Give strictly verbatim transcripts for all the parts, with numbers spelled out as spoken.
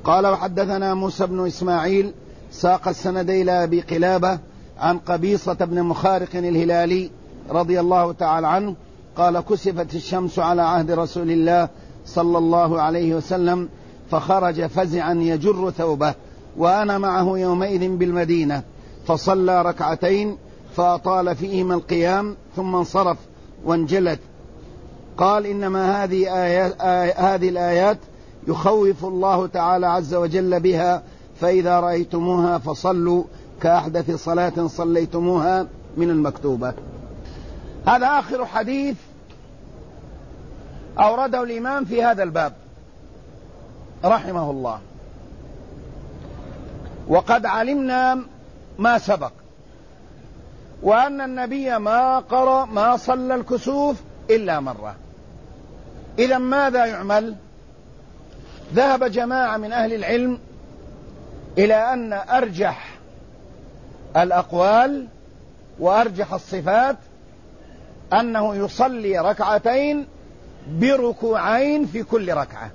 قال وحدثنا موسى بن إسماعيل ساق السند إلى أبي قلابة عن قبيصة بن مخارق الهلالي رضي الله تعالى عنه قال كسفت الشمس على عهد رسول الله صلى الله عليه وسلم فخرج فزعا يجر ثوبه وأنا معه يومئذ بالمدينة فصلى ركعتين فأطال فيهما القيام ثم انصرف وانجلت. قال إنما هذه, آيات هذه الآيات يخوف الله تعالى عز وجل بها فإذا رأيتموها فصلوا كأحدث صلاة صليتموها من المكتوبة. هذا آخر حديث أورده الإمام في هذا الباب رحمه الله. وقد علمنا ما سبق وأن النبي ما قرأ ما صلى الكسوف إلا مرة. إذا ماذا يعمل؟ ذهب جماعة من أهل العلم إلى أن أرجح الأقوال وأرجح الصفات أنه يصلي ركعتين بركوعين في كل ركعة،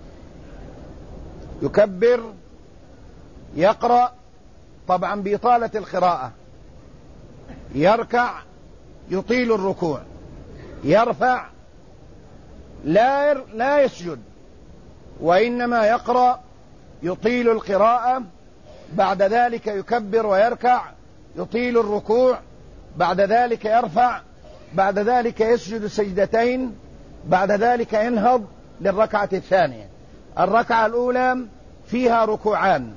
يكبر يقرأ طبعا بإطالة القراءة، يركع يطيل الركوع، يرفع لا لا يسجد وإنما يقرأ يطيل القراءة، بعد ذلك يكبر ويركع يطيل الركوع، بعد ذلك يرفع، بعد ذلك يسجد سجدتين، بعد ذلك ينهض للركعة الثانية. الركعة الأولى فيها ركوعان،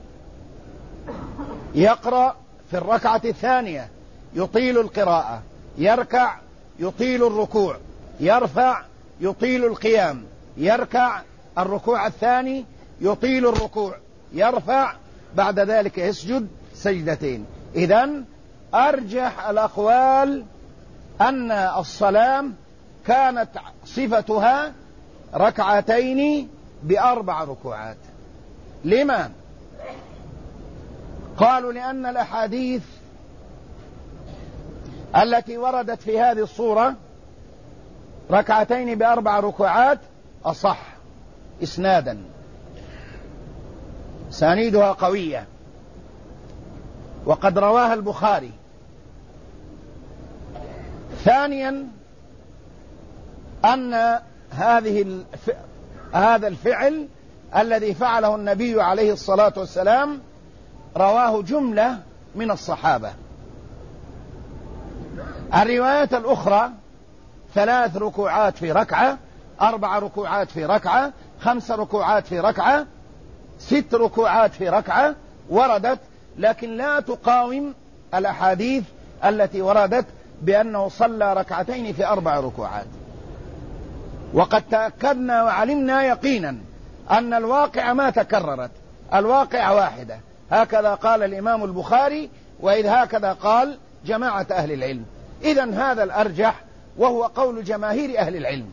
يقرأ في الركعة الثانية يطيل القراءة، يركع يطيل الركوع، يرفع يطيل القيام، يركع الركوع الثاني يطيل الركوع، يرفع، بعد ذلك يسجد سجدتين. إذن أرجح الأقوال أن الصلاة كانت صفتها ركعتين بأربع ركوعات. لما؟ قالوا لأن الأحاديث التي وردت في هذه الصورة ركعتين بأربع ركوعات أصح إسنادا، سانيدها قوية، وقد رواها البخاري. ثانيا أن هذه الف... هذا الفعل الذي فعله النبي عليه الصلاة والسلام رواه جملة من الصحابة. الروايات الأخرى ثلاث ركوعات في ركعة، أربع ركوعات في ركعة، خمس ركوعات في ركعة، ست ركوعات في ركعة وردت، لكن لا تقاوم الأحاديث التي وردت بأنه صلى ركعتين في أربع ركوعات. وقد تأكدنا وعلمنا يقينا أن الواقع ما تكررت، الواقع واحدة، هكذا قال الإمام البخاري، وإذ هكذا قال جماعة أهل العلم. إذن هذا الأرجح وهو قول جماهير أهل العلم.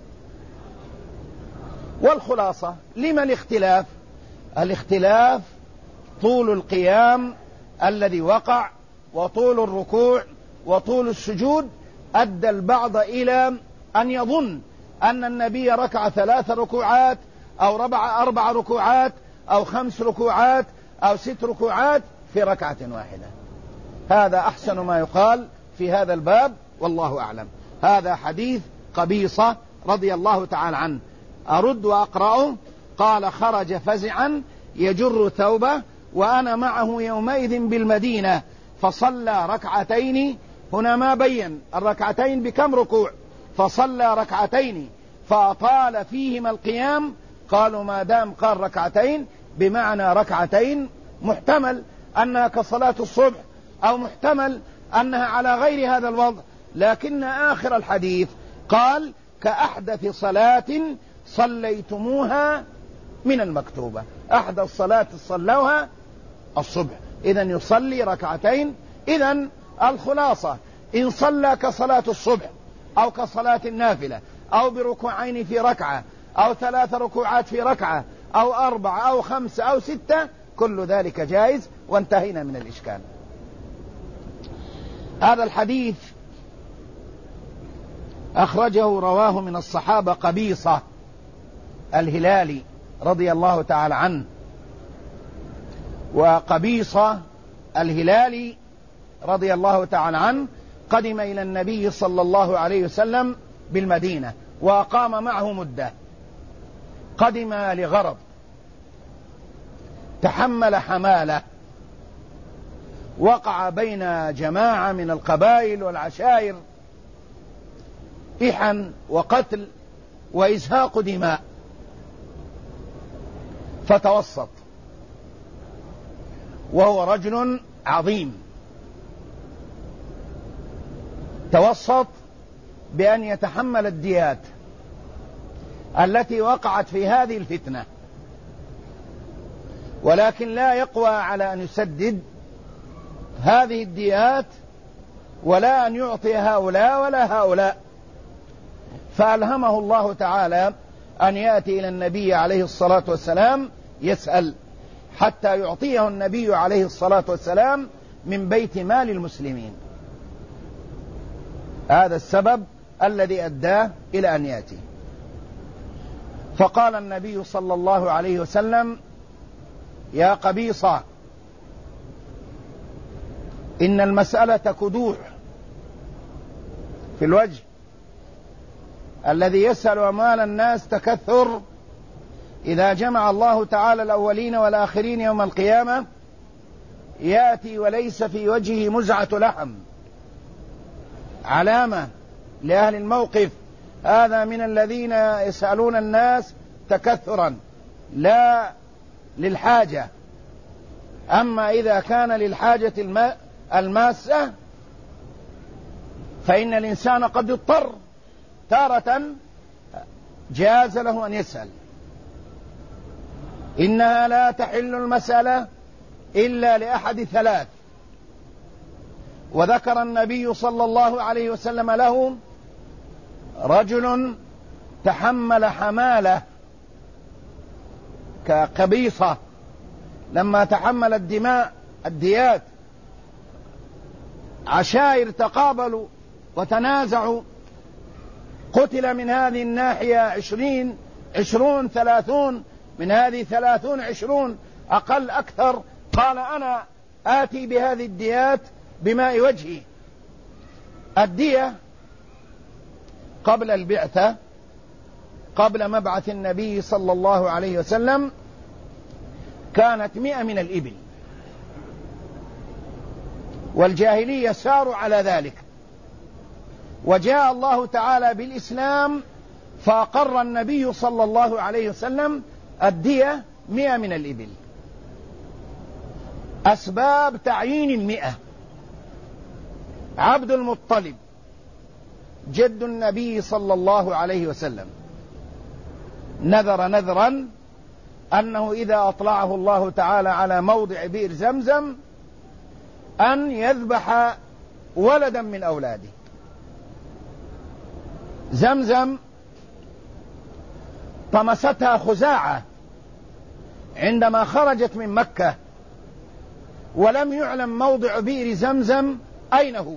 والخلاصة لما الاختلاف؟ الاختلاف طول القيام الذي وقع وطول الركوع وطول السجود أدى البعض إلى أن يظن أن النبي ركع ثلاث ركوعات أو ربع أربع ركوعات أو خمس ركوعات أو ست ركوعات في ركعة واحدة. هذا أحسن ما يقال في هذا الباب والله أعلم. هذا حديث قبيصة رضي الله تعالى عنه. أرد وأقرأه. قال خرج فزعا يجر ثوبه وأنا معه يومئذ بالمدينة فصلى ركعتين. هنا ما بين الركعتين بكم ركوع، فصلى ركعتين فأطال فيهما القيام. قالوا ما دام قال ركعتين بمعنى ركعتين محتمل أنها كصلاة الصبح أو محتمل أنها على غير هذا الوضع، لكن آخر الحديث قال كأحدث صلاة صليتموها من المكتوبة. أحدث صلاة صلوها الصبح، إذن يصلي ركعتين. إذن الخلاصة إن صلى كصلاة الصبح أو كصلاة النافلة أو بركوعين في ركعة أو ثلاث ركوعات في ركعة أو أربع أو خمس أو ستة، كل ذلك جائز وانتهينا من الإشكال. هذا الحديث أخرجه رواه من الصحابة قبيصة الهلالي رضي الله تعالى عنه. وقبيصة الهلالي رضي الله تعالى عنه قدم إلى النبي صلى الله عليه وسلم بالمدينة وأقام معه مدة. قدم لغرض، تحمل حمالة، وقع بين جماعة من القبائل والعشائر إحن وقتل وإزهاق دماء، فتوسط، وهو رجل عظيم، توسط بأن يتحمل الديات التي وقعت في هذه الفتنة، ولكن لا يقوى على أن يسدد هذه الديات ولا أن يعطي هؤلاء ولا هؤلاء، فألهمه الله تعالى أن يأتي إلى النبي عليه الصلاة والسلام يسأل حتى يعطيه النبي عليه الصلاة والسلام من بيت مال المسلمين. هذا السبب الذي أداه إلى أن يأتي. فقال النبي صلى الله عليه وسلم: يا قبيصة، إن المسألة كدوح في الوجه، الذي يسأل أموال الناس تكثر، إذا جمع الله تعالى الأولين والآخرين يوم القيامة يأتي وليس في وجهه مزعة لحم، علامة لأهل الموقف: هذا من الذين يسألون الناس تكثرا لا للحاجة. أما إذا كان للحاجة الماسة فإن الإنسان قد اضطر، تارة جاز له أن يسأل. إنها لا تحل المسألة إلا لأحد ثلاث، وذكر النبي صلى الله عليه وسلم له رجل تحمل حمالة كقبيصة، لما تحمل الدماء الديات، عشائر تقابلوا وتنازعوا، قتل من هذه الناحية عشرين عشرون ثلاثون، من هذه ثلاثون عشرون، أقل أكثر. قال: أنا آتي بهذه الديات بماء وجهي. الدية قبل البعثة، قبل مبعث النبي صلى الله عليه وسلم، كانت مئة من الإبل، والجاهلية ساروا على ذلك، وجاء الله تعالى بالإسلام فأقر النبي صلى الله عليه وسلم الدية مئة من الإبل. أسباب تعيين المئة: عبد المطلب جد النبي صلى الله عليه وسلم نذر نذرا أنه إذا أطلعه الله تعالى على موضع بئر زمزم أن يذبح ولدا من أولاده. زمزم طمستها خزاعة عندما خرجت من مكة، ولم يعلم موضع بئر زمزم أين هو،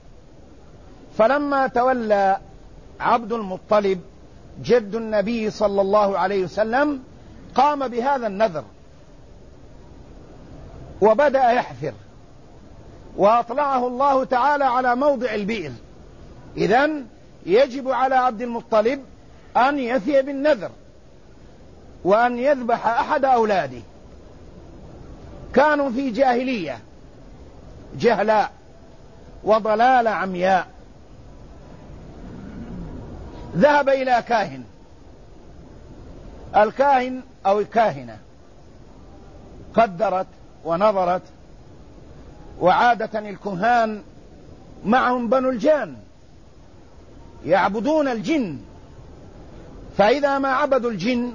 فلما تولى عبد المطلب جد النبي صلى الله عليه وسلم قام بهذا النذر وبدأ يحفر، وأطلعه الله تعالى على موضع البئر. إذن يجب على عبد المطلب أن يفي بالنذر وأن يذبح أحد أولاده. كانوا في جاهلية جهلاء وضلال عمياء. ذهب إلى كاهن، الكاهن أو الكاهنة قدرت ونظرت، وعادة الكهان معهم بنو الجان يعبدون الجن، فإذا ما عبدوا الجن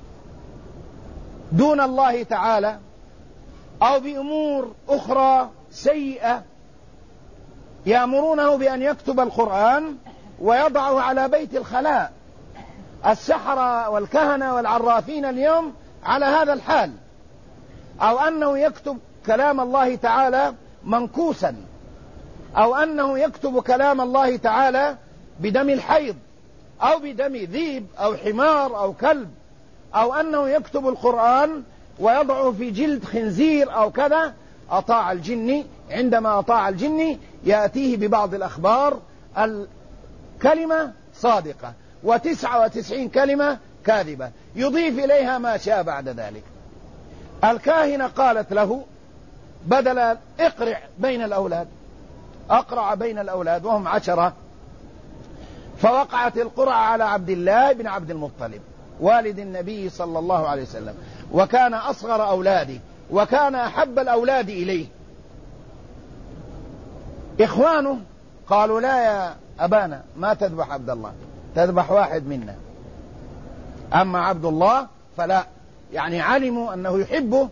دون الله تعالى أو بأمور أخرى سيئة يأمرونه بأن يكتب القرآن ويضعه على بيت الخلاء. السحرة والكهنة والعرافين اليوم على هذا الحال، أو أنه يكتب كلام الله تعالى منكوسا، أو أنه يكتب كلام الله تعالى بدم الحيض أو بدم ذيب أو حمار أو كلب، أو أنه يكتب القرآن ويضعه في جلد خنزير أو كذا، أطاع الجني. عندما أطاع الجني يأتيه ببعض الأخبار الكلمة صادقة وتسعة وتسعين كلمة كاذبة، يضيف إليها ما شاء بعد ذلك. الكاهنة قالت له بدل اقرع بين الأولاد، أقرع بين الأولاد وهم عشرة، فوقعت القرعة على عبد الله بن عبد المطلب والد النبي صلى الله عليه وسلم، وكان أصغر أولاده وكان أحب الأولاد إليه. إخوانه قالوا لا يا أبانا ما تذبح عبد الله، تذبح واحد منا، أما عبد الله فلا، يعني علموا أنه يحبه.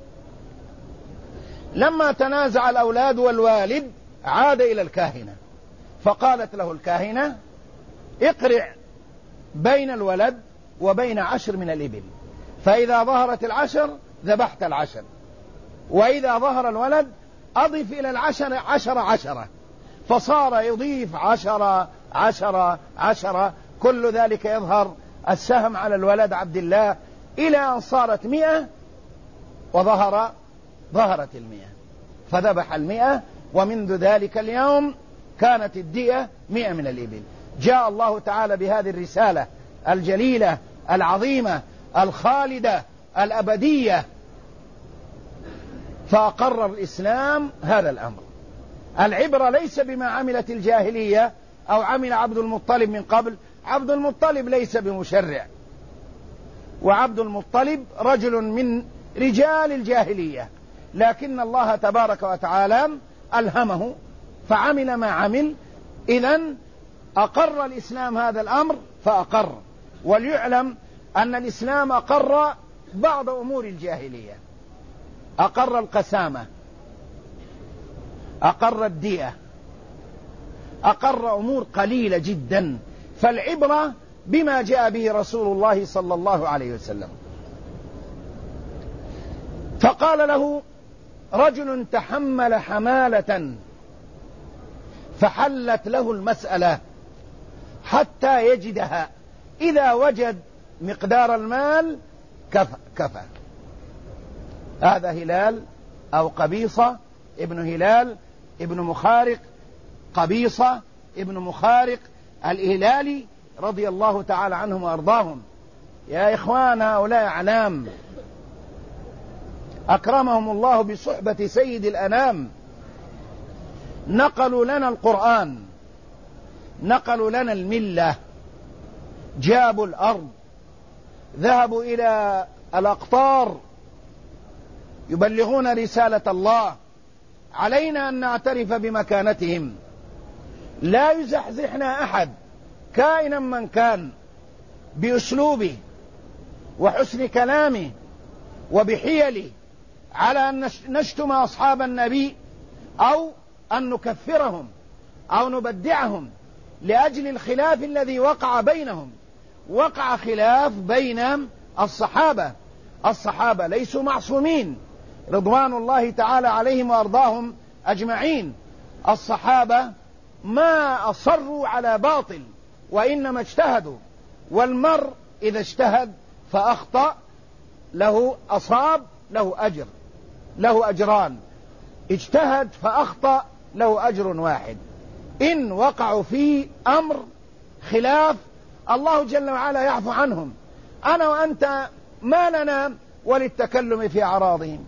لما تنازع الأولاد والوالد عاد إلى الكاهنة، فقالت له الكاهنة اقرع بين الولد وبين عشر من الإبل، فإذا ظهرت العشر ذبحت العشر، وإذا ظهر الولد أضف إلى العشر عشر عشرة، فصار يضيف عشرة عشرة عشرة، كل ذلك يظهر السهم على الولد عبد الله إلى أن صارت مئة، وظهر ظهرت المئة، فذبح المئة، ومنذ ذلك اليوم كانت الدية مئة من الإبل. جاء الله تعالى بهذه الرسالة الجليلة العظيمة الخالدة الأبدية، فأقرر الإسلام هذا الأمر. العبرة ليس بما عملت الجاهلية أو عمل عبد المطلب من قبل، عبد المطلب ليس بمشرع، وعبد المطلب رجل من رجال الجاهلية، لكن الله تبارك وتعالى ألهمه فعمل ما عمل. إذن أقر الإسلام هذا الأمر فأقر. وليعلم أن الإسلام أقر بعض أمور الجاهلية، أقر القسامة، أقر الدية، أقر أمور قليلة جدا، فالعبرة بما جاء به رسول الله صلى الله عليه وسلم. فقال له رجل تحمل حمالة فحلت له المسألة حتى يجدها، إذا وجد مقدار المال كفى, كفى. هذا هلال أو قبيصة ابن هلال ابن مخارق، قبيصة ابن مخارق الهلالي رضي الله تعالى عنهم وأرضاهم. يا إخوان هؤلاء أعلام أكرمهم الله بصحبة سيد الأنام، نقلوا لنا القرآن، نقلوا لنا الملة، جابوا الأرض، ذهبوا إلى الأقطار يبلغون رسالة الله. علينا أن نعترف بمكانتهم، لا يزحزحنا أحد كائنا من كان بأسلوبه وحسن كلامه وبحيله على أن نشتم أصحاب النبي أو أن نكفرهم أو نبدعهم لأجل الخلاف الذي وقع بينهم. وقع خلاف بين الصحابة، الصحابة ليسوا معصومين رضوان الله تعالى عليهم وأرضاهم أجمعين. الصحابة ما أصروا على باطل وإنما اجتهدوا، والمرء إذا اجتهد فأخطأ له أصاب له أجر، له أجران، اجتهد فأخطأ له أجر واحد. إن وقعوا في أمر خلاف الله جل وعلا يعفو عنهم. أنا وأنت ما لنا وللتكلم في أعراضهم،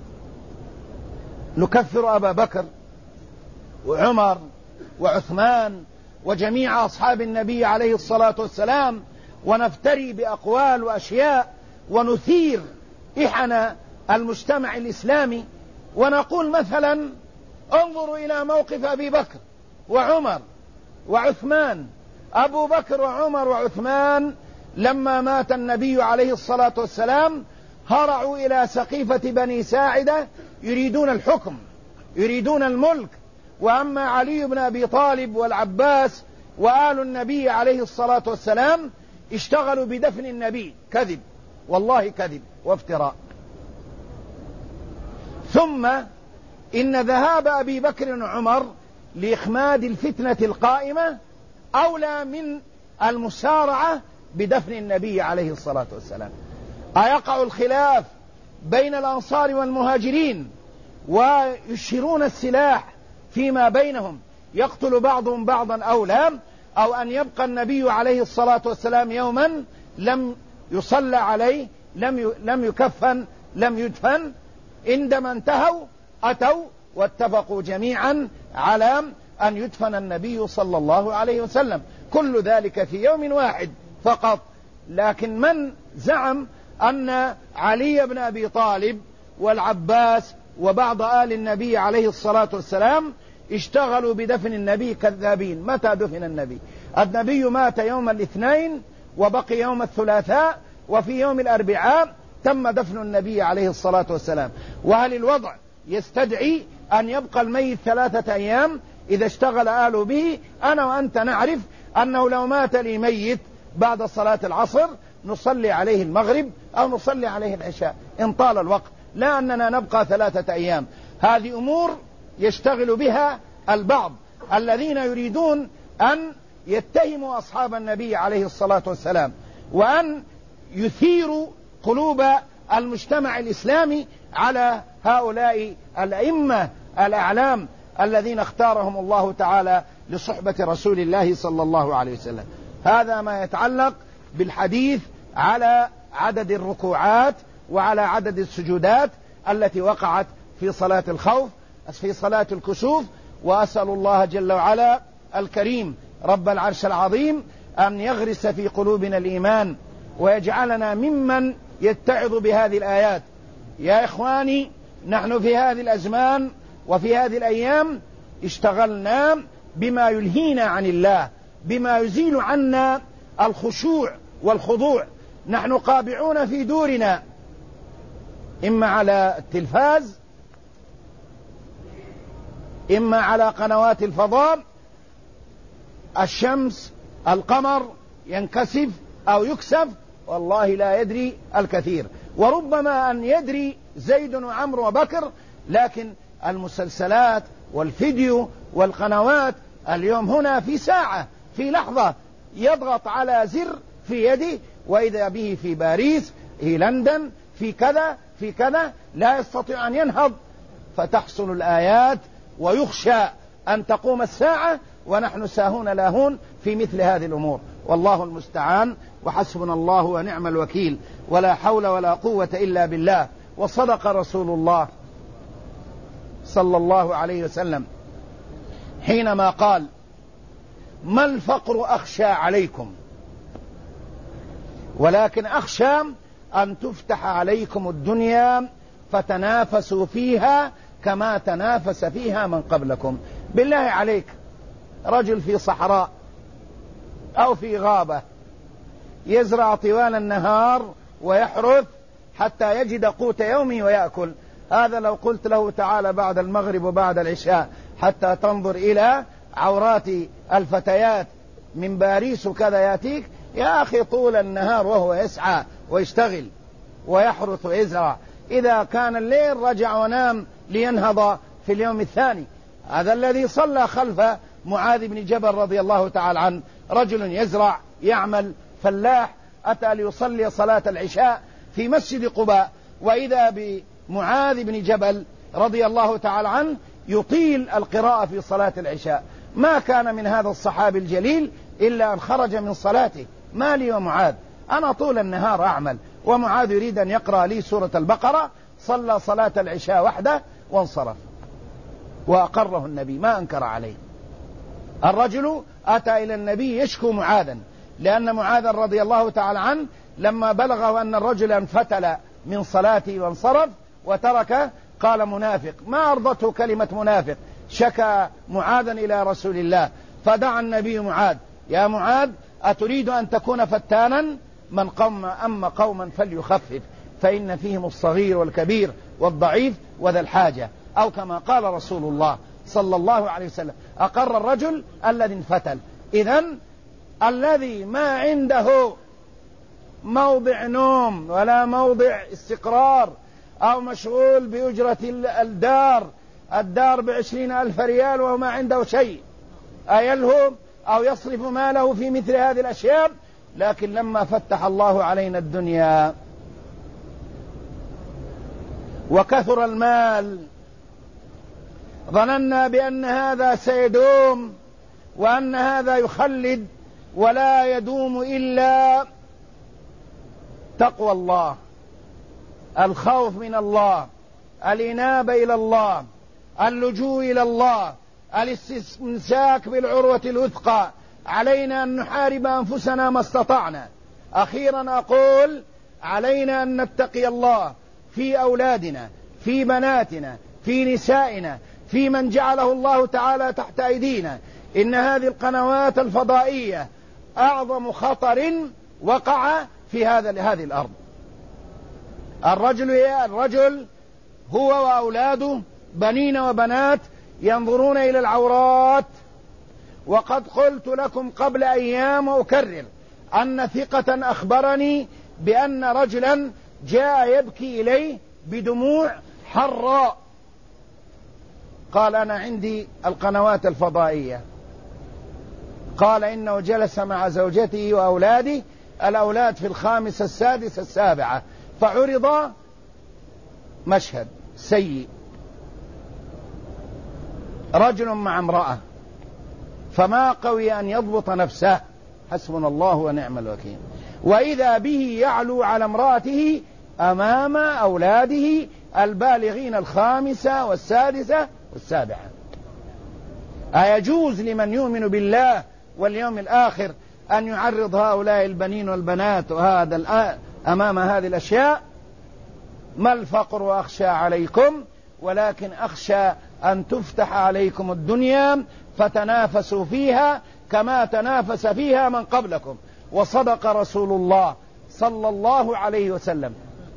نكفر أبا بكر وعمر وعثمان وجميع أصحاب النبي عليه الصلاة والسلام، ونفتري بأقوال وأشياء ونثير إحنا المجتمع الإسلامي، ونقول مثلا انظروا إلى موقف أبي بكر وعمر وعثمان. أبو بكر وعمر وعثمان لما مات النبي عليه الصلاة والسلام هرعوا إلى سقيفة بني ساعدة يريدون الحكم، يريدون الملك. وأما علي بن أبي طالب والعباس وآل النبي عليه الصلاة والسلام اشتغلوا بدفن النبي. كذب، والله كذب وافتراء. ثم إن ذهاب أبي بكر وعمر لإخماد الفتنة القائمة أولى من المسارعة بدفن النبي عليه الصلاة والسلام. أيقع الخلاف بين الأنصار والمهاجرين ويشيرون السلاح فيما بينهم يقتل بعضهم بعضا أو لا، أو أن يبقى النبي عليه الصلاة والسلام يوما لم يصلى عليه، لم لم يكفن، لم يدفن. عندما انتهوا أتوا واتفقوا جميعا على أن يدفن النبي صلى الله عليه وسلم، كل ذلك في يوم واحد فقط. لكن من زعم أن علي بن أبي طالب والعباس وبعض آل النبي عليه الصلاة والسلام اشتغلوا بدفن النبي كذابين. متى دفن النبي؟ النبي مات يوم الاثنين وبقي يوم الثلاثاء، وفي يوم الأربعاء تم دفن النبي عليه الصلاة والسلام. وهل الوضع يستدعي أن يبقى الميت ثلاثة أيام إذا اشتغل آله به؟ أنا وأنت نعرف أنه لو مات لي ميت بعد صلاة العصر نصلي عليه المغرب أو نصلي عليه العشاء إن طال الوقت، لا أننا نبقى ثلاثة أيام. هذه أمور يشتغل بها البعض الذين يريدون أن يتهموا أصحاب النبي عليه الصلاة والسلام، وأن يثيروا قلوب المجتمع الإسلامي على هؤلاء الأئمة الأعلام الذين اختارهم الله تعالى لصحبة رسول الله صلى الله عليه وسلم. هذا ما يتعلق بالحديث على عدد الركوعات وعلى عدد السجودات التي وقعت في صلاة الخوف، في صلاة الكسوف. وأسأل الله جل وعلا الكريم رب العرش العظيم أن يغرس في قلوبنا الإيمان ويجعلنا ممن يتعظ بهذه الآيات. يا إخواني، نحن في هذه الأزمان وفي هذه الأيام اشتغلنا بما يلهينا عن الله، بما يزيل عنا الخشوع والخضوع. نحن قابعون في دورنا، إما على التلفاز، إما على قنوات الفضاء، الشمس، القمر ينكسف أو يكسف، والله لا يدري الكثير، وربما أن يدري زيد وعمر وبكر. لكن المسلسلات والفيديو والقنوات اليوم هنا في ساعة، في لحظة يضغط على زر في يده وإذا به في باريس، في لندن، في كذا في كذا، لا يستطيع أن ينهض، فتحصل الآيات ويخشى أن تقوم الساعة ونحن ساهون لاهون في مثل هذه الأمور. والله المستعان، وحسبنا الله ونعم الوكيل، ولا حول ولا قوة إلا بالله. وصدق رسول الله صلى الله عليه وسلم حينما قال: ما الفقر أخشى عليكم، ولكن أخشى أن تفتح عليكم الدنيا فتنافسوا فيها كما تنافس فيها من قبلكم. بالله عليك، رجل في صحراء أو في غابة يزرع طوال النهار ويحرث حتى يجد قوت يومه ويأكل، هذا لو قلت له تعالى بعد المغرب وبعد العشاء حتى تنظر إلى عورات الفتيات من باريس وكذا يأتيك، يا أخي طول النهار وهو يسعى ويشتغل ويحرث ويزرع، إذا كان الليل رجع ونام لينهض في اليوم الثاني. هذا الذي صلى خلف معاذ بن جبل رضي الله تعالى عنه، رجل يزرع يعمل فلاح، أتى ليصلي صلاة العشاء في مسجد قباء، وإذا بمعاذ بن جبل رضي الله تعالى عنه يطيل القراءة في صلاة العشاء. ما كان من هذا الصحابي الجليل إلا أن خرج من صلاته: ما لي ومعاذ، أنا طول النهار أعمل ومعاذ يريد أن يقرأ لي سورة البقرة. صلى صلاة العشاء وحده وانصرف، وأقره النبي، ما أنكر عليه. الرجل أتى إلى النبي يشكو معاذا، لأن معاذ رضي الله تعالى عنه لما بلغه أن الرجل انفتل من صلاته وانصرف وترك قال: منافق. ما أرضته كلمة منافق، شكى معاذا إلى رسول الله، فدعا النبي معاذ: يا معاذ، أتريد أن تكون فتانا؟ من قوم أما قوما فليخفف، فإن فيهم الصغير والكبير والضعيف وذا الحاجة، أو كما قال رسول الله صلى الله عليه وسلم. أقر الرجل الذي انفتل. إذن الذي ما عنده موضع نوم ولا موضع استقرار، أو مشغول بأجرة الدار الدار بعشرين ألف ريال وهو ما عنده شيء، أيلهو أو يصرف ماله في مثل هذه الأشياء؟ لكن لما فتح الله علينا الدنيا وكثر المال، ظننا بأن هذا سيدوم وأن هذا يخلد، ولا يدوم إلا تقوى الله، الخوف من الله، الإنابة إلى الله، اللجوء إلى الله، الاستمساك بالعروة الوثقى. علينا أن نحارب أنفسنا ما استطعنا. أخيرا أقول علينا أن نتقي الله في أولادنا، في بناتنا، في نسائنا، في من جعله الله تعالى تحت أيدينا. إن هذه القنوات الفضائية أعظم خطر وقع في هذا هذه الأرض. الرجل الرجل هو وأولاده بنين وبنات ينظرون إلى العورات. وقد قلت لكم قبل أيام وأكرر أن ثقة أخبرني بأن رجلا جاء يبكي إليه بدموع حراء، قال أنا عندي القنوات الفضائية، قال إنه جلس مع زوجته وأولاده، الأولاد في الخامسة السادسة السابعة، فعرض مشهد سيء، رجل مع امرأة، فما قوي أن يضبط نفسه، حسبنا الله ونعم الوكيل، وإذا به يعلو على امرأته أمام أولاده البالغين الخامسة والسادسة والسابعة. أيجوز لمن يؤمن بالله واليوم الآخر أن يعرض هؤلاء البنين والبنات وهذا أمام هذه الأشياء؟ ما الفقر وأخشى عليكم، ولكن أخشى أن تفتح عليكم الدنيا فتنافسوا فيها كما تنافس فيها من قبلكم. وصدق رسول الله صلى الله عليه وسلم: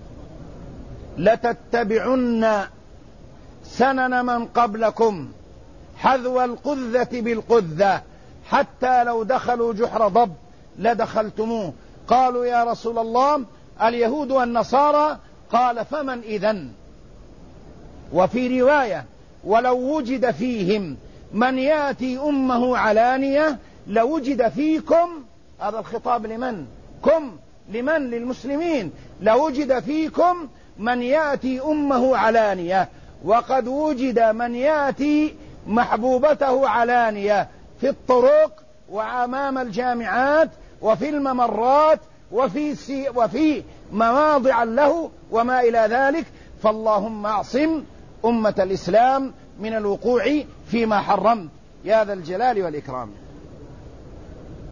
لتتبعن سنن من قبلكم حذو القذة بالقذة حتى لو دخلوا جحر ضب لدخلتموه. قالوا يا رسول الله اليهود والنصارى؟ قال فمن إذن؟ وفي رواية: ولو وجد فيهم من يأتي أمه علانية لوجد فيكم. هذا الخطاب لمن؟ كم لمن؟ للمسلمين. لوجد فيكم من يأتي أمه علانية. وقد وجد من يأتي محبوبته علانية في الطرق وأمام الجامعات وفي الممرات وفي, سي وفي مواضع له وما إلى ذلك. فاللهم اعصم أمة الإسلام من الوقوع فيما حرمت يا ذا الجلال والإكرام.